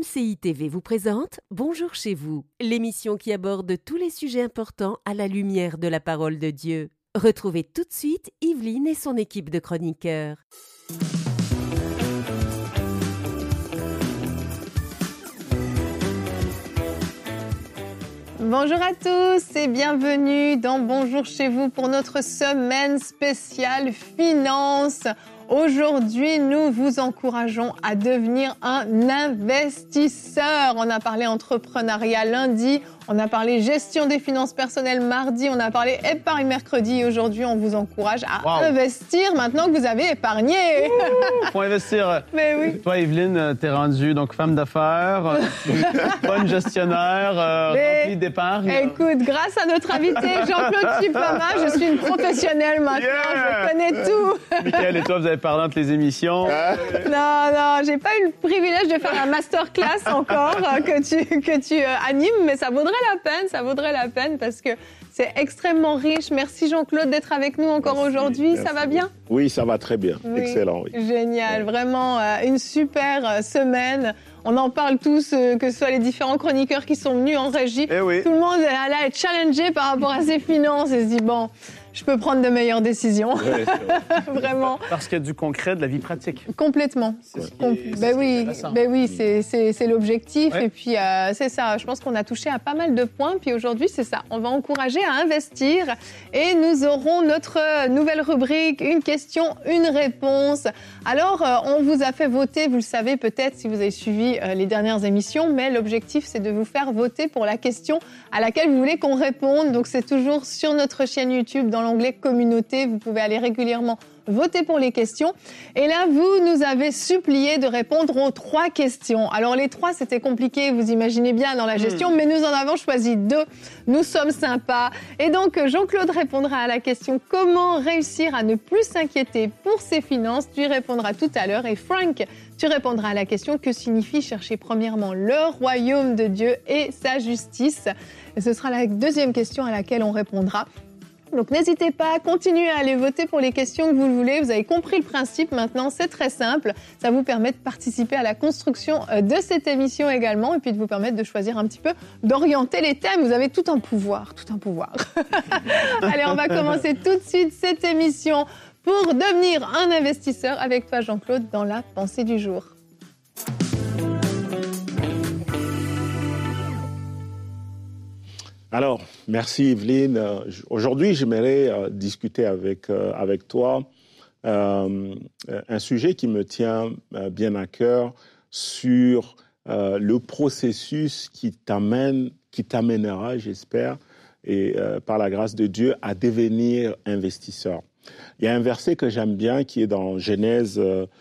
MCI TV vous présente Bonjour chez vous, l'émission qui aborde tous les sujets importants à la lumière de la parole de Dieu. Retrouvez tout de suite Yveline et son équipe de chroniqueurs. Bonjour à tous et bienvenue dans Bonjour chez vous pour notre semaine spéciale finance. Aujourd'hui, nous vous encourageons à devenir un investisseur. On a parlé entrepreneuriat lundi, on a parlé gestion des finances personnelles mardi, on a parlé épargne mercredi et aujourd'hui, on vous encourage à investir maintenant que vous avez épargné. Faut investir. Mais oui. Toi, Yveline, t'es rendue donc femme d'affaires, bonne gestionnaire, remplie d'épargne. Écoute, grâce à notre invité Jean-Claude Chipama, je suis une professionnelle maintenant, je connais tout. Michael et toi, vous avez parlé entre les émissions. Non, j'ai pas eu le privilège de faire la masterclass encore que tu animes, mais ça vaudrait la peine parce que c'est extrêmement riche. Merci Jean-Claude d'être avec nous encore aujourd'hui. Merci. Ça va bien ? Oui, ça va très bien. Oui. Excellent. Oui. Génial. Vraiment une super semaine. On en parle tous, que ce soit les différents chroniqueurs qui sont venus en régie. Oui. Tout le monde est là à être challengé par rapport à ses finances et se dit bon, je peux prendre de meilleures décisions. Oui, Vraiment. Parce qu'il y a du concret, de la vie pratique. Complètement. Oui, c'est l'objectif. Ouais. Et puis, c'est ça. Je pense qu'on a touché à pas mal de points. Puis aujourd'hui, c'est ça. On va encourager à investir. Et nous aurons notre nouvelle rubrique, une question, une réponse. Alors, on vous a fait voter, vous le savez peut-être si vous avez suivi les dernières émissions, mais l'objectif, c'est de vous faire voter pour la question à laquelle vous voulez qu'on réponde. Donc, c'est toujours sur notre chaîne YouTube, dans l'onglet communauté. Vous pouvez aller régulièrement voter pour les questions. Et là, vous nous avez supplié de répondre aux 3 questions. Alors, les 3, c'était compliqué, vous imaginez bien, dans la gestion, mais nous en avons choisi 2. Nous sommes sympas. Et donc, Jean-Claude répondra à la question « Comment réussir à ne plus s'inquiéter pour ses finances ?» Tu y répondras tout à l'heure. Et Frank, tu répondras à la question « Que signifie chercher premièrement le royaume de Dieu et sa justice ?» Et ce sera la deuxième question à laquelle on répondra. Donc n'hésitez pas, continuez à aller voter pour les questions que vous le voulez. Vous avez compris le principe maintenant, c'est très simple. Ça vous permet de participer à la construction de cette émission également et puis de vous permettre de choisir un petit peu, d'orienter les thèmes. Vous avez tout un pouvoir. Allez, on va commencer tout de suite cette émission pour devenir un investisseur avec toi Jean-Claude dans la pensée du jour. Alors, merci Yveline. Aujourd'hui, j'aimerais discuter avec toi un sujet qui me tient bien à cœur sur le processus qui t'amènera, j'espère, et par la grâce de Dieu, à devenir investisseur. Il y a un verset que j'aime bien qui est dans Genèse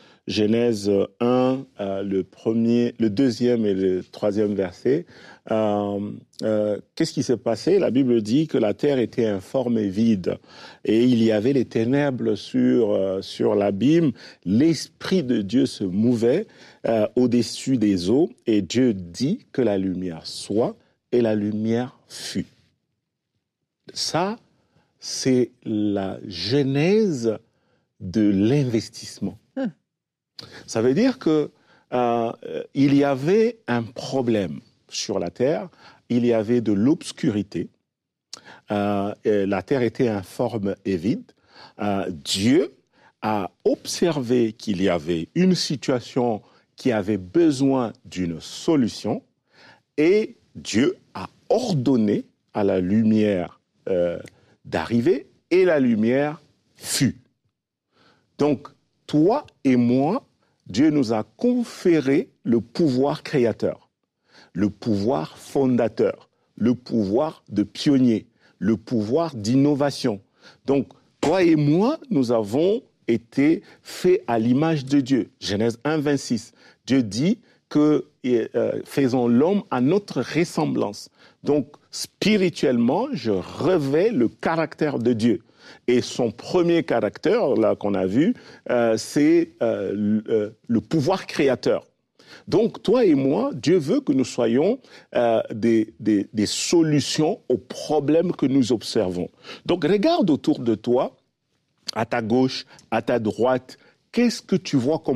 1, le deuxième et le troisième verset. Qu'est-ce qui s'est passé ? La Bible dit que la terre était informe et vide et il y avait les ténèbres sur l'abîme. L'Esprit de Dieu se mouvait au-dessus des eaux et Dieu dit que la lumière soit et la lumière fut. Ça, c'est la genèse de l'investissement. Ça veut dire que il y avait un problème sur la terre, il y avait de l'obscurité, la terre était informe et vide. Dieu a observé qu'il y avait une situation qui avait besoin d'une solution et Dieu a ordonné à la lumière d'arriver et la lumière fut. Donc, toi et moi, Dieu nous a conféré le pouvoir créateur, le pouvoir fondateur, le pouvoir de pionnier, le pouvoir d'innovation. Donc, toi et moi, nous avons été faits à l'image de Dieu. Genèse 1, 26. Dieu dit que faisons l'homme à notre ressemblance. Donc, spirituellement, je revêt le caractère de Dieu. Et son premier caractère, là qu'on a vu, c'est le pouvoir créateur. Donc, toi et moi, Dieu veut que nous soyons des solutions aux problèmes que nous observons. Donc, regarde autour de toi, à ta gauche, à ta droite, qu'est-ce que tu vois comme problème ?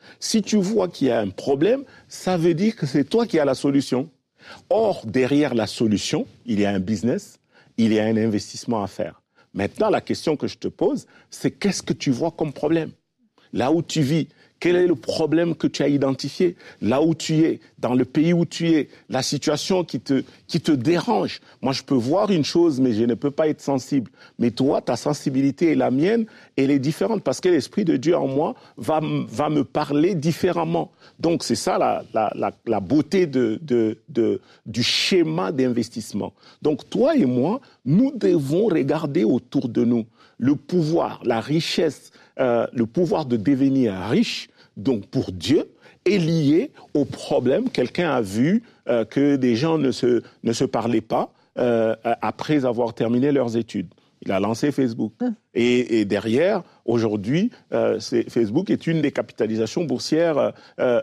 Si tu vois qu'il y a un problème, ça veut dire que c'est toi qui as la solution. Or, derrière la solution, il y a un business, il y a un investissement à faire. Maintenant, la question que je te pose, c'est qu'est-ce que tu vois comme problème ? Là où tu vis, quel est le problème que tu as identifié ? Là où tu es, dans le pays où tu es, la situation qui te dérange. Moi, je peux voir une chose, mais je ne peux pas être sensible. Mais toi, ta sensibilité et la mienne, elle est différente parce que l'Esprit de Dieu en moi va me parler différemment. Donc, c'est ça la beauté du schéma d'investissement. Donc, toi et moi, nous devons regarder autour de nous le pouvoir, la richesse, le pouvoir de devenir riche, donc pour Dieu, est lié au problème. Quelqu'un a vu que des gens ne se parlaient pas après avoir terminé leurs études. Il a lancé Facebook. Et derrière, aujourd'hui, Facebook est une des capitalisations boursières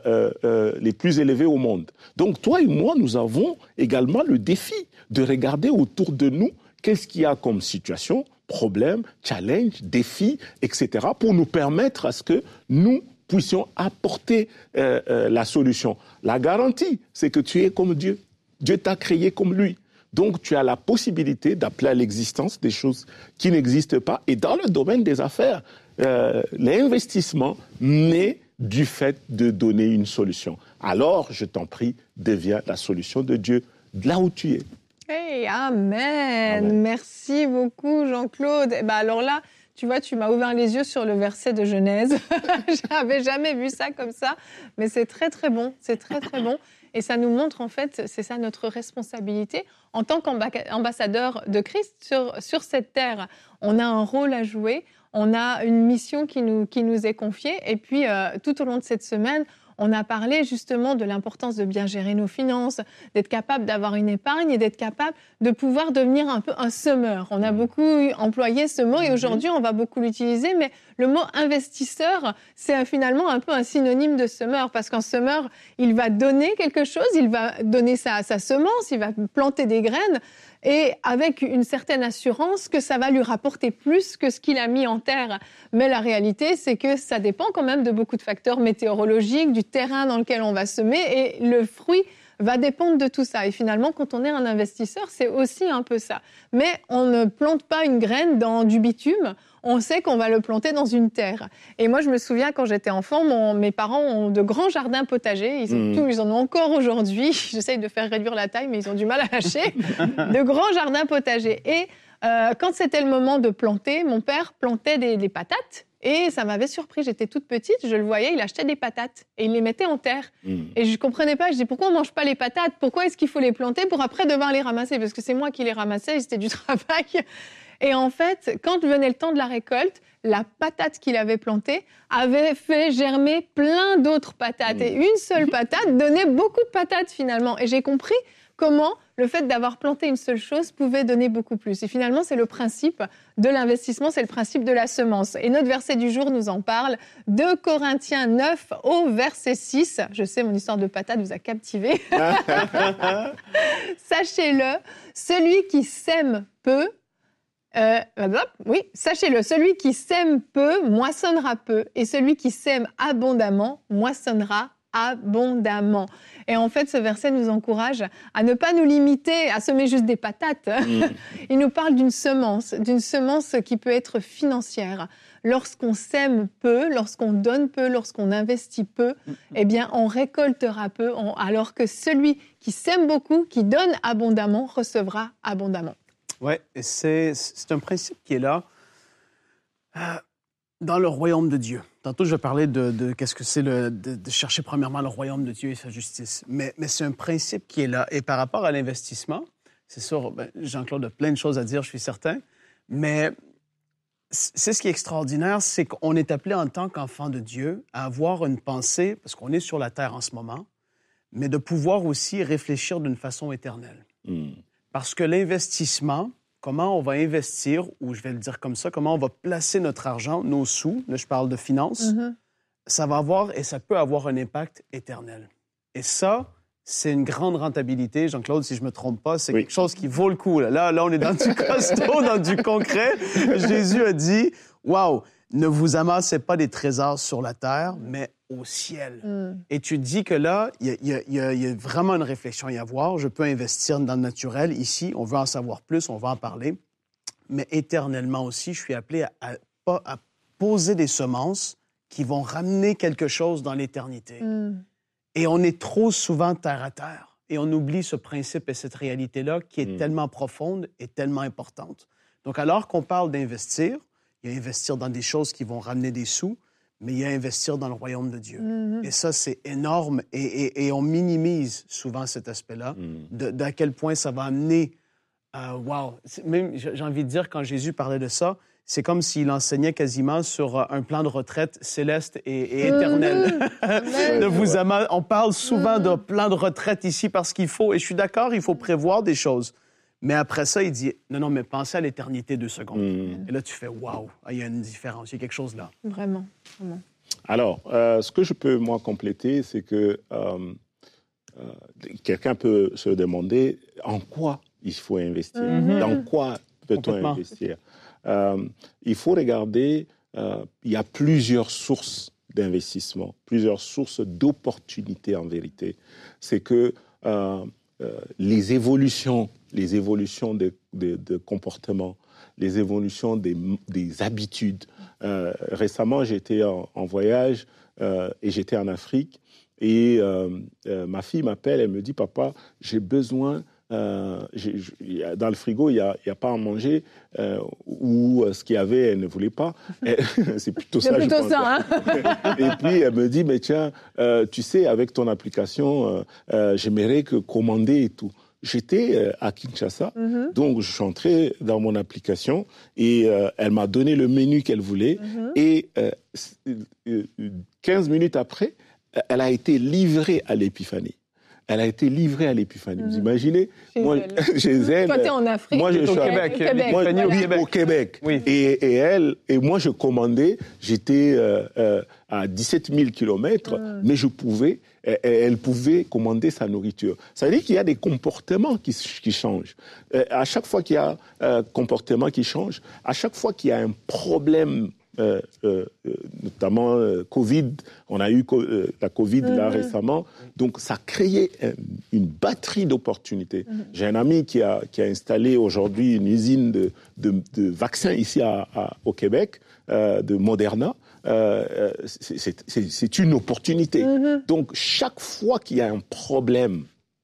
les plus élevées au monde. Donc toi et moi, nous avons également le défi de regarder autour de nous qu'est-ce qu'il y a comme situation, problème, challenge, défi, etc., pour nous permettre à ce que nous puissions apporter la solution. La garantie, c'est que tu es comme Dieu. Dieu t'a créé comme lui. Donc, tu as la possibilité d'appeler à l'existence des choses qui n'existent pas. Et dans le domaine des affaires, l'investissement naît du fait de donner une solution. Alors, je t'en prie, deviens la solution de Dieu là où tu es. Hey, amen. Merci beaucoup, Jean-Claude. Alors là, tu vois, tu m'as ouvert les yeux sur le verset de Genèse. Je n'avais jamais vu ça comme ça, mais c'est très, très bon. C'est très, très bon. Et ça nous montre, en fait, c'est ça notre responsabilité. En tant qu'ambassadeur de Christ sur cette terre, on a un rôle à jouer, on a une mission qui nous est confiée. Et puis, tout au long de cette semaine, on a parlé justement de l'importance de bien gérer nos finances, d'être capable d'avoir une épargne et d'être capable de pouvoir devenir un peu un semeur. On a beaucoup employé ce mot et aujourd'hui, on va beaucoup l'utiliser, mais le mot investisseur, c'est finalement un peu un synonyme de semeur parce qu'un semeur, il va donner quelque chose, il va donner sa semence, il va planter des graines et avec une certaine assurance que ça va lui rapporter plus que ce qu'il a mis en terre. Mais la réalité, c'est que ça dépend quand même de beaucoup de facteurs météorologiques, du terrain dans lequel on va semer et le fruit va dépendre de tout ça. Et finalement, quand on est un investisseur, c'est aussi un peu ça. Mais on ne plante pas une graine dans du bitume, on sait qu'on va le planter dans une terre. Et moi, je me souviens, quand j'étais enfant, mes parents ont de grands jardins potagers. Ils en ont encore aujourd'hui. J'essaye de faire réduire la taille, mais ils ont du mal à lâcher. De grands jardins potagers. Et quand c'était le moment de planter, mon père plantait des patates. Et ça m'avait surpris, j'étais toute petite, je le voyais, il achetait des patates et il les mettait en terre. Et je ne comprenais pas, je dis pourquoi on ne mange pas les patates ? Pourquoi est-ce qu'il faut les planter pour après devoir les ramasser ? Parce que c'est moi qui les ramassais, c'était du travail. Et en fait, quand venait le temps de la récolte, la patate qu'il avait plantée avait fait germer plein d'autres patates. Et une seule patate donnait beaucoup de patates finalement. Et j'ai compris comment le fait d'avoir planté une seule chose pouvait donner beaucoup plus. Et finalement, c'est le principe de l'investissement, c'est le principe de la semence. Et notre verset du jour nous en parle, 2 Corinthiens 9 au verset 6. Je sais, mon histoire de patate vous a captivé. Sachez-le, celui qui sème peu, sachez-le, celui qui sème peu moissonnera peu, et celui qui sème abondamment moissonnera abondamment. Et en fait, ce verset nous encourage à ne pas nous limiter à semer juste des patates. Il nous parle d'une semence qui peut être financière. Lorsqu'on sème peu, lorsqu'on donne peu, lorsqu'on investit peu, eh bien, on récoltera peu, alors que celui qui sème beaucoup, qui donne abondamment, recevra abondamment. Oui, c'est un principe qui est là dans le royaume de Dieu. Tantôt, je parlais de qu'est-ce que c'est de chercher premièrement le royaume de Dieu et sa justice. Mais c'est un principe qui est là. Et par rapport à l'investissement, c'est sûr, Jean-Claude a plein de choses à dire, je suis certain, mais c'est ce qui est extraordinaire, c'est qu'on est appelé en tant qu'enfant de Dieu à avoir une pensée, parce qu'on est sur la terre en ce moment, mais de pouvoir aussi réfléchir d'une façon éternelle. Parce que l'investissement, comment on va investir, ou je vais le dire comme ça, comment on va placer notre argent, nos sous, là je parle de finances, ça va avoir et ça peut avoir un impact éternel. Et ça, c'est une grande rentabilité. Jean-Claude, si je ne me trompe pas, c'est quelque chose qui vaut le coup. Là, on est dans du costaud, dans du concret. Jésus a dit, « Wow, ne vous amassez pas des trésors sur la terre, mais au ciel. Et tu dis que là, il y a vraiment une réflexion à y avoir. Je peux investir dans le naturel. Ici, on veut en savoir plus, on va en parler. Mais éternellement aussi, je suis appelé à poser des semences qui vont ramener quelque chose dans l'éternité. Et on est trop souvent terre à terre. Et on oublie ce principe et cette réalité-là qui est tellement profonde et tellement importante. Donc, alors qu'on parle d'investir, il y a investir dans des choses qui vont ramener des sous, mais il y a investir dans le royaume de Dieu. Et ça, c'est énorme. Et on minimise souvent cet aspect-là, d'à quel point ça va amener... wow! Même, j'ai envie de dire, quand Jésus parlait de ça, c'est comme s'il enseignait quasiment sur un plan de retraite céleste et éternel. On parle souvent de plan de retraite ici parce qu'il faut, et je suis d'accord, il faut prévoir des choses. Mais après ça, il dit, non, mais pensez à l'éternité 2 secondes. Et là, tu fais, wow, il y a une différence, il y a quelque chose là. Vraiment. Alors, ce que je peux, moi, compléter, c'est que quelqu'un peut se demander en quoi il faut investir, dans quoi peut-on investir. Il faut regarder, il y a plusieurs sources d'investissement, plusieurs sources d'opportunités en vérité. C'est que les évolutions de comportement, les évolutions des habitudes. Récemment, j'étais en voyage et j'étais en Afrique et ma fille m'appelle, elle me dit « Papa, j'ai besoin... dans le frigo, il n'y a pas à manger ou ce qu'il y avait, elle ne voulait pas. C'est plutôt ça, je pense. Hein? Et puis, elle me dit, mais tiens, tu sais, avec ton application, j'aimerais commander et tout. J'étais à Kinshasa, donc je suis entré dans mon application et elle m'a donné le menu qu'elle voulait. Et 15 minutes après, elle a été livrée à l'Épiphanie. Vous imaginez? Chez elle. Toi, t'es en Afrique. Moi, je suis au Québec. Oui. Et moi, je commandais. J'étais à 17 000 kilomètres, mais elle pouvait commander sa nourriture. Ça veut dire qu'il y a des comportements qui changent. À chaque fois qu'il y a un comportement qui change, à chaque fois qu'il y a un problème, notamment Covid, on a eu la Covid là récemment, donc ça a créé une batterie d'opportunités. J'ai un ami qui a installé aujourd'hui une usine de vaccins ici au Québec, de Moderna. C'est une opportunité. Donc chaque fois qu'il y a un problème,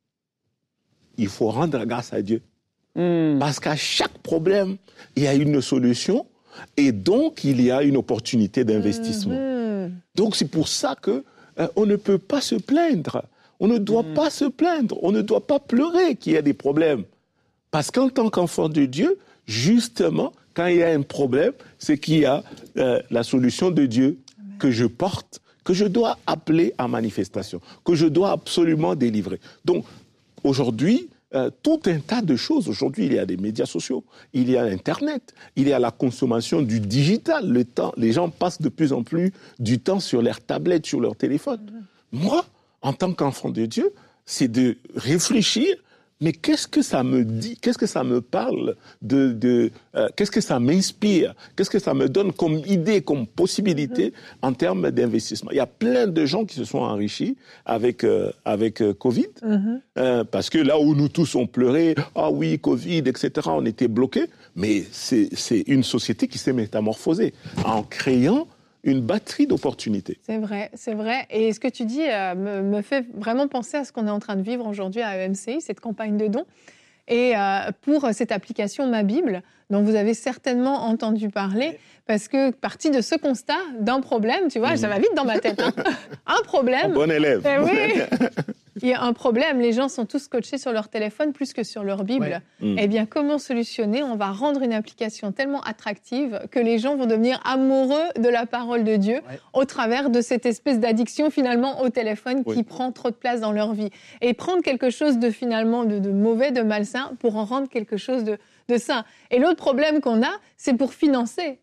il faut rendre grâce à Dieu. Parce qu'à chaque problème, il y a une solution. Et donc, il y a une opportunité d'investissement. Donc, c'est pour ça qu'on ne peut pas se plaindre. On ne doit pas se plaindre. On ne doit pas pleurer qu'il y ait des problèmes. Parce qu'en tant qu'enfant de Dieu, justement, quand il y a un problème, c'est qu'il y a la solution de Dieu que je porte, que je dois appeler à manifestation, que je dois absolument délivrer. Donc, aujourd'hui, tout un tas de choses. Aujourd'hui, il y a des médias sociaux, il y a Internet, il y a la consommation du digital. Les gens passent de plus en plus du temps sur leurs tablettes, sur leur téléphone. Moi, en tant qu'enfant de Dieu, c'est de réfléchir, mais qu'est-ce que ça me dit? Qu'est-ce que ça me parle qu'est-ce que ça m'inspire? Qu'est-ce que ça me donne comme idée, comme possibilité en termes d'investissement? Il y a plein de gens qui se sont enrichis avec Covid, parce que là où nous tous on pleurait, ah oui, Covid, etc., on était bloqués, mais c'est une société qui s'est métamorphosée en créant une batterie d'opportunités. C'est vrai. Et ce que tu dis me fait vraiment penser à ce qu'on est en train de vivre aujourd'hui à EMCI, cette campagne de dons. Et pour cette application Ma Bible, dont vous avez certainement entendu parler, parce que partie de ce constat d'un problème, tu vois, ça va vite dans ma tête, hein. Un problème. Bon élève. Oui. Il y a un problème, les gens sont tous scotchés sur leur téléphone plus que sur leur Bible. Eh bien, comment solutionner? On va rendre une application tellement attractive que les gens vont devenir amoureux de la parole de Dieu au travers de cette espèce d'addiction finalement au téléphone qui prend trop de place dans leur vie. Et prendre quelque chose de finalement de mauvais, de malsain, pour en rendre quelque chose de sain. Et l'autre problème qu'on a, c'est pour financer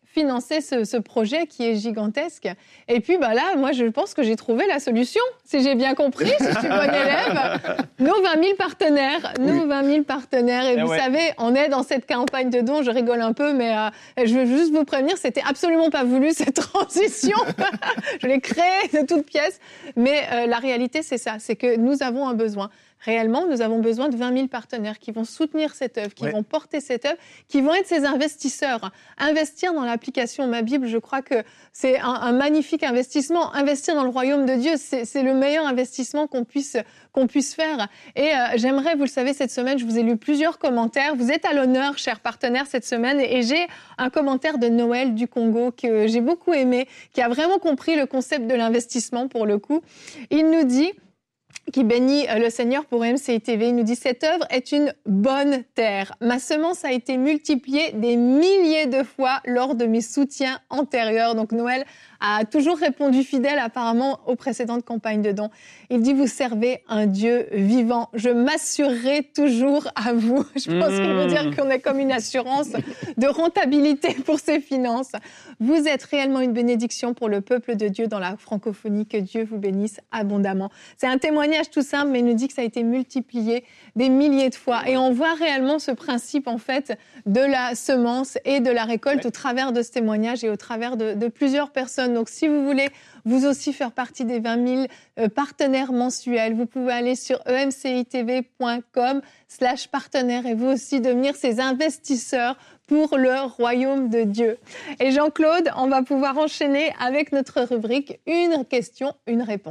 ce projet qui est gigantesque. Et puis là, moi, je pense que j'ai trouvé la solution, si j'ai bien compris, si je suis bonne élève. Nos 20 000 partenaires. Nous, 20 000 partenaires. Et vous savez, on est dans cette campagne de dons. Je rigole un peu, mais je veux juste vous prévenir, c'était absolument pas voulu, cette transition. Je l'ai créée de toutes pièces. Mais la réalité, c'est ça. C'est que nous avons un besoin. Réellement, nous avons besoin de 20 000 partenaires qui vont soutenir cette œuvre, qui vont porter cette œuvre, qui vont être ces investisseurs. Investir dans l'application Ma Bible, je crois que c'est un magnifique investissement. Investir dans le royaume de Dieu, c'est le meilleur investissement qu'on puisse faire. Et j'aimerais, vous le savez, cette semaine, je vous ai lu plusieurs commentaires. Vous êtes à l'honneur, chers partenaires, cette semaine. Et j'ai un commentaire de Noël du Congo que j'ai beaucoup aimé, qui a vraiment compris le concept de l'investissement pour le coup. Il nous dit... qui bénit le Seigneur pour MCI TV. Il nous dit « Cette œuvre est une bonne terre. Ma semence a été multipliée des milliers de fois lors de mes soutiens antérieurs. » Donc Noël a toujours répondu fidèle apparemment aux précédentes campagnes de dons. Il dit « Vous servez un Dieu vivant. Je m'assurerai toujours à vous. » Je pense qu'il veut dire qu'on est comme une assurance de rentabilité pour ses finances. Vous êtes réellement une bénédiction pour le peuple de Dieu dans la francophonie. Que Dieu vous bénisse abondamment. C'est un témoignage tout simple, mais il nous dit que ça a été multiplié des milliers de fois. Et on voit réellement ce principe, en fait, de la semence et de la récolte au travers de ce témoignage et au travers de plusieurs personnes. Donc, si vous voulez vous aussi faire partie des 20 000 partenaires mensuels, vous pouvez aller sur emcitv.com/partenaire et vous aussi devenir ces investisseurs pour le royaume de Dieu. Et Jean-Claude, on va pouvoir enchaîner avec notre rubrique « Une question, une réponse ».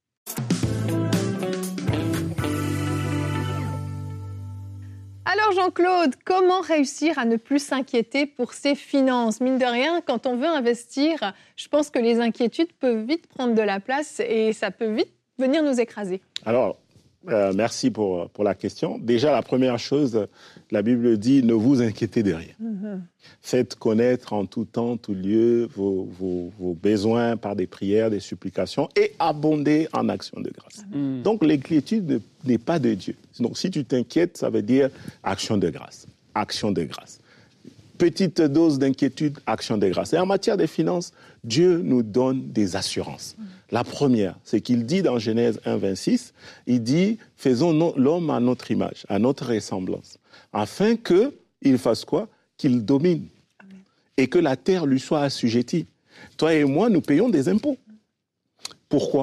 Alors Jean-Claude, comment réussir à ne plus s'inquiéter pour ses finances ? Mine de rien, quand on veut investir, je pense que les inquiétudes peuvent vite prendre de la place et ça peut vite venir nous écraser. Alors, merci pour la question. Déjà, la première chose, la Bible dit « Ne vous inquiétez de rien ». Faites connaître en tout temps, tout lieu, vos besoins par des prières, des supplications et abondez en actions de grâce. Donc, l'inquiétude n'est pas de Dieu. Donc, si tu t'inquiètes, ça veut dire action de grâce. Action de grâce. Petite dose d'inquiétude, action de grâce. Et en matière de finances, Dieu nous donne des assurances. La première, c'est qu'il dit dans Genèse 1,26, il dit « Faisons l'homme à notre image, à notre ressemblance, afin qu'il fasse quoi ? Qu'il domine. Amen. Et que la terre lui soit assujettie. » Toi et moi, nous payons des impôts. Pourquoi ?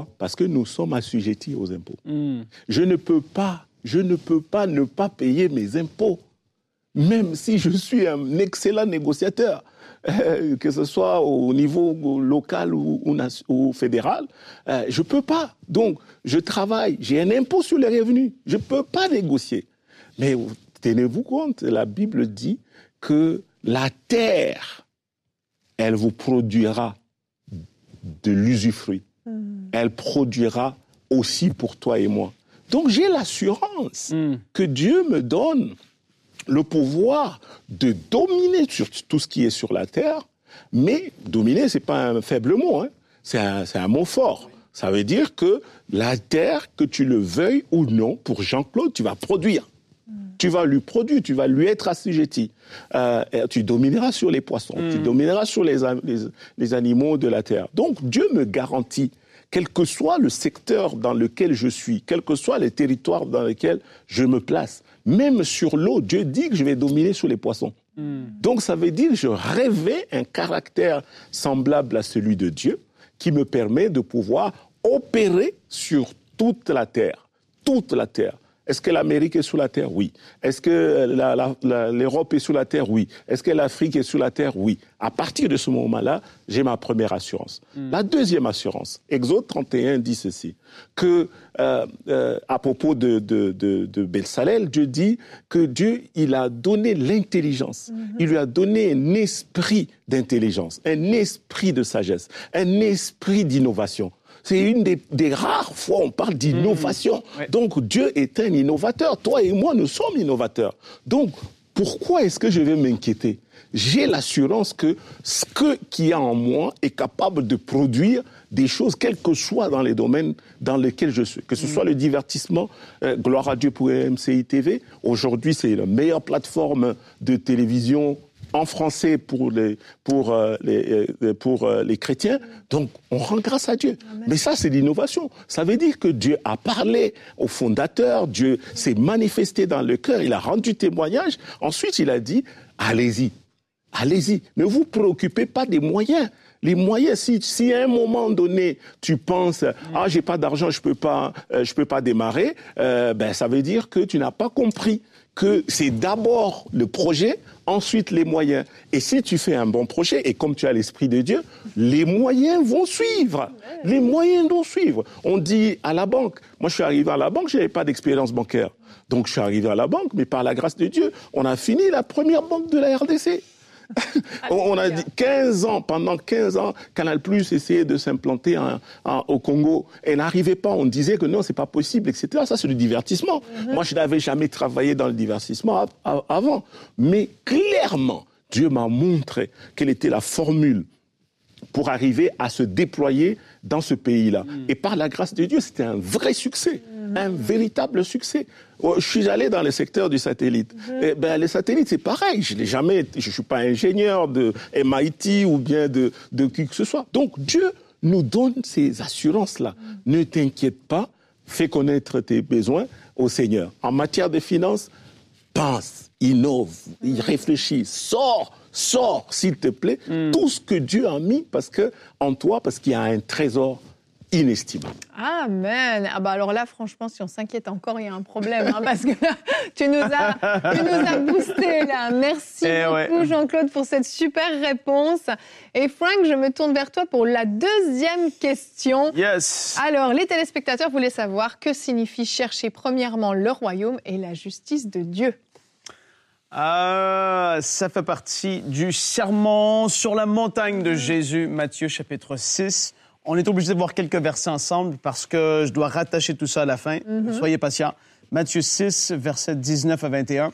Parce que nous sommes assujettis aux impôts. Je ne peux pas ne pas payer mes impôts, même si je suis un excellent négociateur. Que ce soit au niveau local ou fédéral, je ne peux pas. Donc, je travaille, j'ai un impôt sur les revenus. Je ne peux pas négocier. Mais tenez-vous compte, la Bible dit que la terre, elle vous produira de l'usufruit. Elle produira aussi pour toi et moi. Donc, j'ai l'assurance que Dieu me donne le pouvoir de dominer sur tout ce qui est sur la terre, mais dominer, ce n'est pas un faible mot, hein. C'est un mot fort. Ça veut dire que la terre, que tu le veuilles ou non, pour Jean-Claude, tu vas produire. Tu vas lui produire, tu vas lui être assujetti. Tu domineras sur les poissons, tu domineras sur les animaux de la terre. Donc Dieu me garantit, quel que soit le secteur dans lequel je suis, quel que soit les territoires dans lesquels je me place, même sur l'eau, Dieu dit que je vais dominer sur les poissons. Donc ça veut dire que je rêvais un caractère semblable à celui de Dieu qui me permet de pouvoir opérer sur toute la terre. Toute la terre. Est-ce que l'Amérique est sous la terre ? Oui. Est-ce que l'Europe est sous la terre ? Oui. Est-ce que l'Afrique est sous la terre ? Oui. À partir de ce moment-là, j'ai ma première assurance. La deuxième assurance, Exode 31 dit ceci, que à propos de Bezalel, Dieu dit que Dieu, il a donné l'intelligence. Il lui a donné un esprit d'intelligence, un esprit de sagesse, un esprit d'innovation. C'est une des rares fois où on parle d'innovation. Donc, Dieu est un innovateur. Toi et moi, nous sommes innovateurs. Donc, pourquoi est-ce que je vais m'inquiéter ? J'ai l'assurance que ce qu'il y a en moi est capable de produire des choses, quels que soient dans les domaines dans lesquels je suis. Que ce soit le divertissement, gloire à Dieu pour MCI TV. Aujourd'hui, c'est la meilleure plateforme de télévision en français pour les chrétiens. Donc, on rend grâce à Dieu. Amen. Mais ça, c'est l'innovation. Ça veut dire que Dieu a parlé au fondateur, Dieu s'est manifesté dans le cœur, il a rendu témoignage. Ensuite, il a dit, allez-y. Allez-y. Ne vous préoccupez pas des moyens. Les moyens, si à un moment donné, tu penses, j'ai pas d'argent, je peux pas démarrer, ça veut dire que tu n'as pas compris que c'est d'abord le projet, ensuite les moyens. Et si tu fais un bon projet, et comme tu as l'Esprit de Dieu, les moyens vont suivre. Les moyens vont suivre. On dit à la banque, moi je suis arrivé à la banque, je n'avais pas d'expérience bancaire. Donc je suis arrivé à la banque, mais par la grâce de Dieu, on a fini la première banque de la RDC. On a dit 15 ans, pendant 15 ans, Canal+ essayait de s'implanter au Congo. Et n'arrivait pas, on disait que non, c'est pas possible, etc. Ça, c'est du divertissement. Moi, je n'avais jamais travaillé dans le divertissement avant. Mais clairement, Dieu m'a montré quelle était la formule pour arriver à se déployer dans ce pays-là. Et par la grâce de Dieu, c'était un vrai succès, un véritable succès. Je suis allé dans le secteur du satellite. Les satellites, c'est pareil. Je suis pas ingénieur de MIT ou bien de qui que ce soit. Donc, Dieu nous donne ces assurances-là. Ne t'inquiète pas, fais connaître tes besoins au Seigneur. En matière de finances, pense, innove, réfléchis, sors, s'il te plaît, tout ce que Dieu a mis en toi, parce qu'il y a un trésor inestimable. Amen. Alors là, franchement, si on s'inquiète encore, il y a un problème, parce que là, tu nous as boosté là. Merci beaucoup, Jean-Claude, pour cette super réponse. Et Frank, je me tourne vers toi pour la deuxième question. Yes. Alors, les téléspectateurs voulaient savoir que signifie chercher premièrement le royaume et la justice de Dieu. Ça fait partie du sermon sur la montagne de Jésus, Matthieu chapitre 6. On est obligé de voir quelques versets ensemble parce que je dois rattacher tout ça à la fin. Soyez patients. Matthieu 6, versets 19 à 21.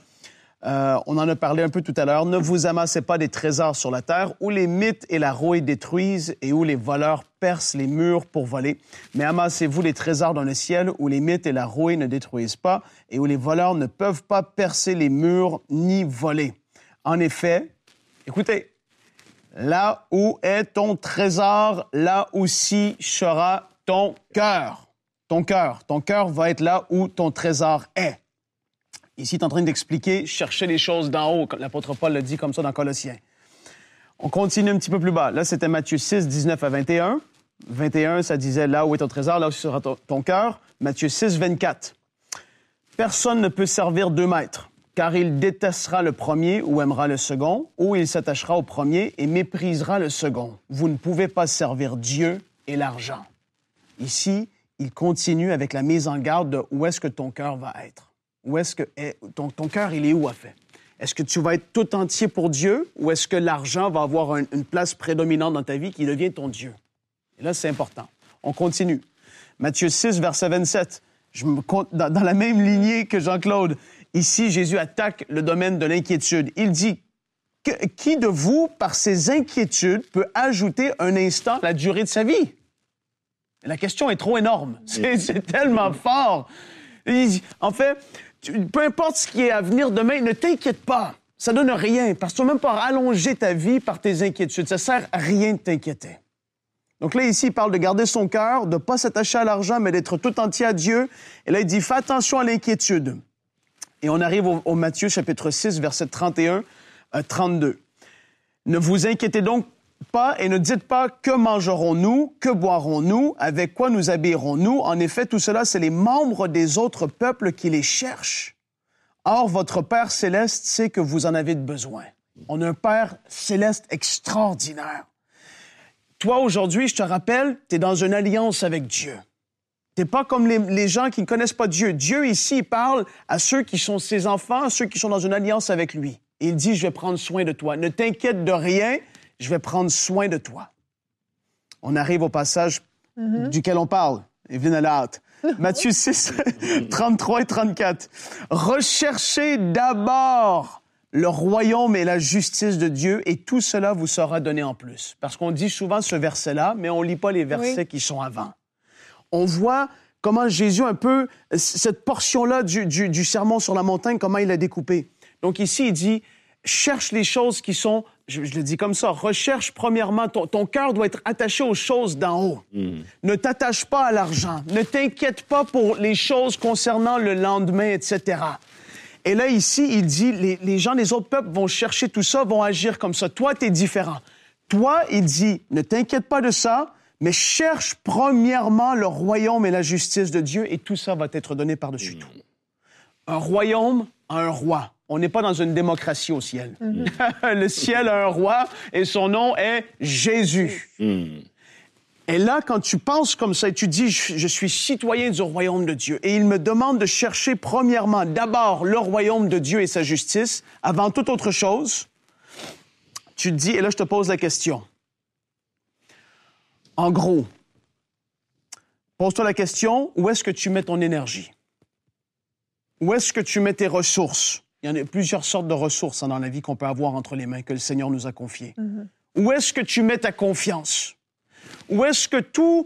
On en a parlé un peu tout à l'heure. « Ne vous amassez pas des trésors sur la terre où les mythes et la rouille détruisent et où les voleurs percent les murs pour voler. Mais amassez-vous les trésors dans le ciel où les mythes et la rouille ne détruisent pas et où les voleurs ne peuvent pas percer les murs ni voler. En effet, écoutez, là où est ton trésor, là aussi sera ton cœur. Ton cœur va être là où ton trésor est. » Ici, il est en train d'expliquer, chercher les choses d'en haut, comme l'apôtre Paul le dit comme ça dans Colossiens. On continue un petit peu plus bas. Là, c'était Matthieu 6, 19 à 21. 21, ça disait là où est ton trésor, là où sera ton cœur. Matthieu 6, 24. Personne ne peut servir 2 maîtres, car il détestera le premier ou aimera le second, ou il s'attachera au premier et méprisera le second. Vous ne pouvez pas servir Dieu et l'argent. Ici, il continue avec la mise en garde de où est-ce que ton cœur va être. Où est-ce que ton cœur, il est où à fait? Est-ce que tu vas être tout entier pour Dieu ou est-ce que l'argent va avoir une place prédominante dans ta vie qui devient ton Dieu? Et là, c'est important. On continue. Matthieu 6, verset 27. Dans la même lignée que Jean-Claude, ici, Jésus attaque le domaine de l'inquiétude. Il dit, qui de vous, par ses inquiétudes, peut ajouter un instant la durée de sa vie? Et la question est trop énorme. C'est tellement fort. En fait, peu importe ce qui est à venir demain, ne t'inquiète pas. Ça donne rien, parce que tu ne vas même pas rallonger ta vie par tes inquiétudes. Ça ne sert à rien de t'inquiéter. Donc là, ici, il parle de garder son cœur, de ne pas s'attacher à l'argent, mais d'être tout entier à Dieu. Et là, il dit, fais attention à l'inquiétude. Et on arrive au Matthieu, chapitre 6, versets 31 à 32. Ne vous inquiétez donc pas et ne dites pas que mangerons-nous, que boirons-nous, avec quoi nous habillerons-nous. En effet, tout cela, c'est les membres des autres peuples qui les cherchent. Or, votre Père céleste sait que vous en avez besoin. On a un Père céleste extraordinaire. Toi, aujourd'hui, je te rappelle, tu es dans une alliance avec Dieu. Tu n'es pas comme les gens qui ne connaissent pas Dieu. Dieu, ici, il parle à ceux qui sont ses enfants, à ceux qui sont dans une alliance avec lui. Et il dit, je vais prendre soin de toi. Ne t'inquiète de rien. Je vais prendre soin de toi. On arrive au passage duquel on parle. Evelyne a la hâte. Matthieu 6, 33 et 34. Recherchez d'abord le royaume et la justice de Dieu et tout cela vous sera donné en plus. Parce qu'on dit souvent ce verset-là, mais on ne lit pas les versets qui sont avant. On voit comment Jésus, un peu, cette portion-là du sermon sur la montagne, comment il l'a découpé. Donc ici, il dit, cherche les choses qui sont, je le dis comme ça, recherche premièrement, ton cœur doit être attaché aux choses d'en haut. Ne t'attache pas à l'argent. Ne t'inquiète pas pour les choses concernant le lendemain, etc. Et là, ici, il dit, les gens des autres peuples vont chercher tout ça, vont agir comme ça. Toi, t'es différent. Toi, il dit, ne t'inquiète pas de ça, mais cherche premièrement le royaume et la justice de Dieu, et tout ça va t'être donné par-dessus tout. Un royaume a un roi. On n'est pas dans une démocratie au ciel. Le ciel a un roi et son nom est Jésus. Et là, quand tu penses comme ça et tu dis « Je suis citoyen du royaume de Dieu » et il me demande de chercher premièrement, d'abord, le royaume de Dieu et sa justice, avant toute autre chose, tu te dis, et là je te pose la question. En gros, pose-toi la question, où est-ce que tu mets ton énergie? Où est-ce que tu mets tes ressources? Il y en a plusieurs sortes de ressources dans la vie qu'on peut avoir entre les mains, que le Seigneur nous a confiées. Où est-ce que tu mets ta confiance? Où est-ce que tous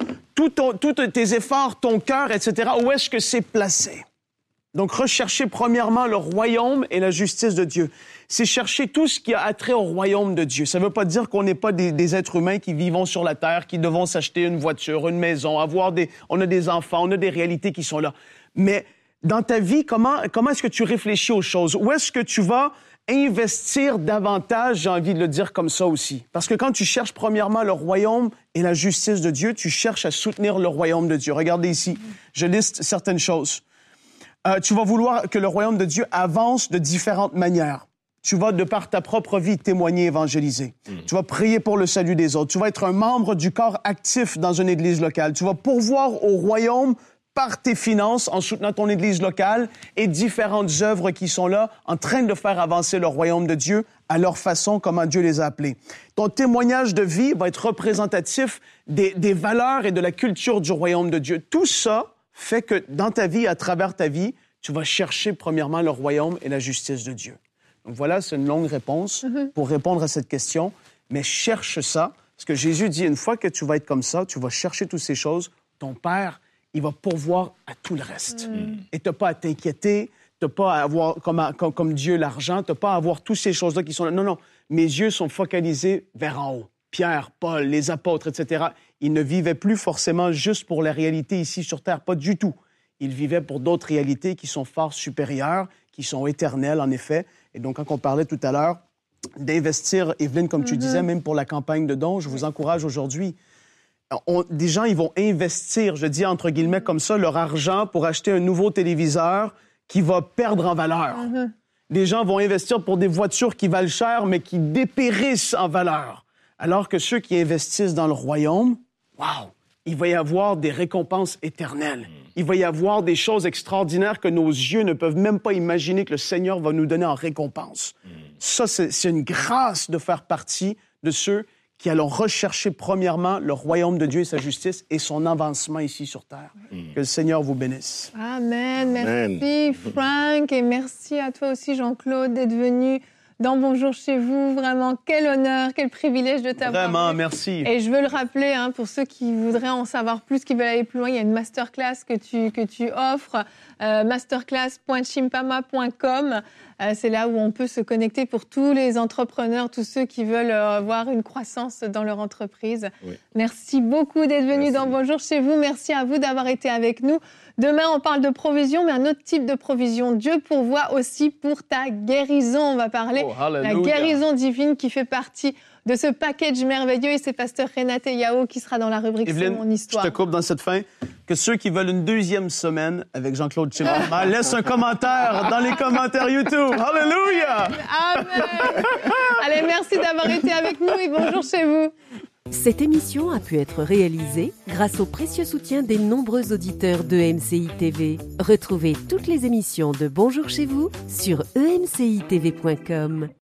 tes efforts, ton cœur, etc., où est-ce que c'est placé? Donc, rechercher premièrement le royaume et la justice de Dieu. C'est chercher tout ce qui a attrait au royaume de Dieu. Ça ne veut pas dire qu'on n'est pas des êtres humains qui vivons sur la terre, qui devons s'acheter une voiture, une maison, on a des enfants, on a des réalités qui sont là. Mais dans ta vie, comment est-ce que tu réfléchis aux choses? Où est-ce que tu vas investir davantage, j'ai envie de le dire comme ça aussi? Parce que quand tu cherches premièrement le royaume et la justice de Dieu, tu cherches à soutenir le royaume de Dieu. Regardez ici, je liste certaines choses. Tu vas vouloir que le royaume de Dieu avance de différentes manières. Tu vas, de par ta propre vie, témoigner, évangéliser. Tu vas prier pour le salut des autres. Tu vas être un membre du corps actif dans une église locale. Tu vas pourvoir au royaume par tes finances en soutenant ton église locale et différentes œuvres qui sont là en train de faire avancer le royaume de Dieu à leur façon, comment Dieu les a appelés. Ton témoignage de vie va être représentatif des valeurs et de la culture du royaume de Dieu. Tout ça fait que dans ta vie, à travers ta vie, tu vas chercher premièrement le royaume et la justice de Dieu. Donc voilà, c'est une longue réponse pour répondre à cette question, mais cherche ça, parce que Jésus dit, une fois que tu vas être comme ça, tu vas chercher toutes ces choses, ton Père, il va pourvoir à tout le reste. Et tu n'as pas à t'inquiéter, tu n'as pas à avoir comme Dieu l'argent, tu n'as pas à avoir toutes ces choses-là qui sont là. Non, non, mes yeux sont focalisés vers en haut. Pierre, Paul, les apôtres, etc., ils ne vivaient plus forcément juste pour la réalité ici sur Terre, pas du tout. Ils vivaient pour d'autres réalités qui sont fort supérieures, qui sont éternelles, en effet. Et donc, quand on parlait tout à l'heure d'investir, Evelyne, comme tu disais, même pour la campagne de dons, je vous encourage aujourd'hui. Des gens, ils vont investir, je dis entre guillemets comme ça, leur argent pour acheter un nouveau téléviseur qui va perdre en valeur. Les gens vont investir pour des voitures qui valent cher, mais qui dépérissent en valeur. Alors que ceux qui investissent dans le royaume, wow, il va y avoir des récompenses éternelles. Il va y avoir des choses extraordinaires que nos yeux ne peuvent même pas imaginer que le Seigneur va nous donner en récompense. Ça, c'est une grâce de faire partie de ceux qui allons rechercher premièrement le royaume de Dieu et sa justice et son avancement ici sur terre. Que le Seigneur vous bénisse. Amen. Merci Frank et merci à toi aussi Jean-Claude d'être venu dans Bonjour chez vous. Vraiment, quel honneur, quel privilège de t'avoir. Vraiment, merci. Et je veux le rappeler, pour ceux qui voudraient en savoir plus, qui veulent aller plus loin, il y a une masterclass que tu offres, masterclass.chimpama.com. C'est là où on peut se connecter pour tous les entrepreneurs, tous ceux qui veulent avoir une croissance dans leur entreprise. Oui. Merci beaucoup d'être venu dans Bonjour chez vous. Merci à vous d'avoir été avec nous. Demain, on parle de provision, mais un autre type de provision. Dieu pourvoit aussi pour ta guérison. On va parler de la guérison divine qui fait partie de ce package merveilleux. Et c'est pasteur Renate Yao qui sera dans la rubrique Evelyne, C'est mon histoire. Je te coupe dans cette fin. Que ceux qui veulent une deuxième semaine avec Jean-Claude Chimpama laissent un commentaire dans les commentaires YouTube. Alléluia! Amen! Allez, merci d'avoir été avec nous et bonjour chez vous. Cette émission a pu être réalisée grâce au précieux soutien des nombreux auditeurs de MCI TV. Retrouvez toutes les émissions de Bonjour chez vous sur emcitv.com.